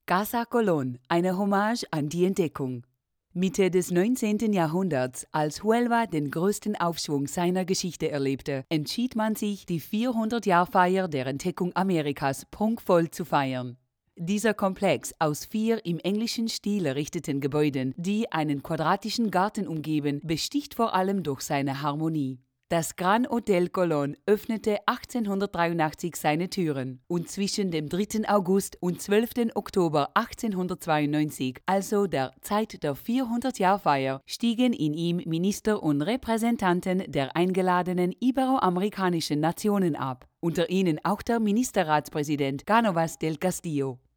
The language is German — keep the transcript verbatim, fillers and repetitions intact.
Casa Colón, eine Hommage an die Entdeckung. Mitte des neunzehnten Jahrhunderts, als Huelva den größten Aufschwung seiner Geschichte erlebte, entschied man sich, die vierhundert-Jahr-Feier der Entdeckung Amerikas prunkvoll zu feiern. Dieser Komplex aus vier im englischen Stil errichteten Gebäuden, die einen quadratischen Garten umgeben, besticht vor allem durch seine Harmonie. Das Gran Hotel Colón öffnete achtzehnhundertdreiundachtzig seine Türen und zwischen dem dritten August und zwölften Oktober achtzehnhundertzweiundneunzig, also der Zeit der vierhundert-Jahr-Feier, stiegen in ihm Minister und Repräsentanten der eingeladenen iberoamerikanischen Nationen ab, unter ihnen auch der Ministerratspräsident Cánovas del Castillo.